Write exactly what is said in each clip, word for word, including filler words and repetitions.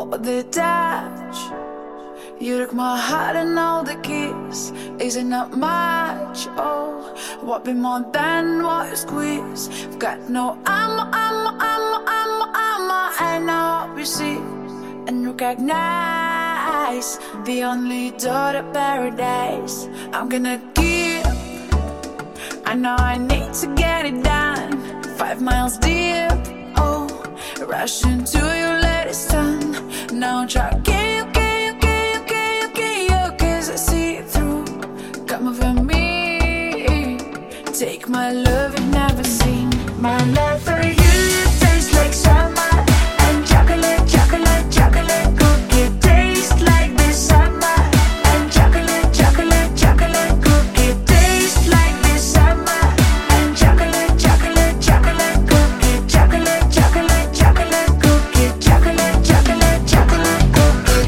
What would they touch? You took my heart and all the keys. Is it not much? Oh, what be more than what you squeeze? I've got no ammo, ammo, ammo, ammo, ammo, and I hope you see and recognize the only door to paradise. I'm gonna give. I know I need to get it done. Five miles deep, oh, rush into your latest turn. Now try, okay, okay, okay, okay, okay, okay, cause I see it through. Come over me, take my love you've never seen. My love for you tastes like summer and chocolate, chocolate, chocolate cookie. Tastes like this summer and chocolate, chocolate, chocolate cookie. Tastes like this summer and chocolate, chocolate, chocolate cookie. Chocolate, chocolate, chocolate cookie. Chocolate, chocolate, chocolate cookie.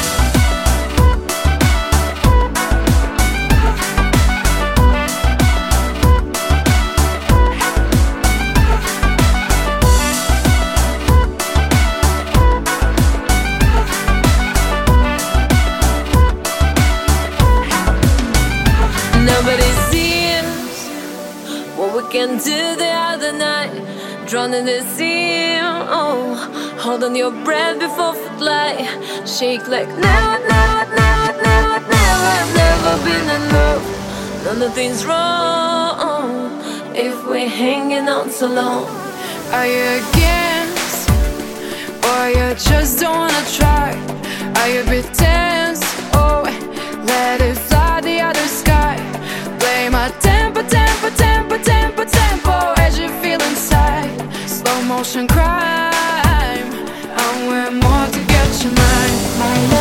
Nobody sees what we can do the other night. Drowned in the sea, oh, hold on your breath before flight. Shake like never, never, never, never, never, never been enough. None of things wrong if we're hanging on so long. Are you against, or you just don't wanna try? Are you a bit tense? Oh, let it fly the other sky. Play my tempo, tempo, tempo, tempo, tempo as you feel inside. Slow motion crime, and we're more to get your mind. My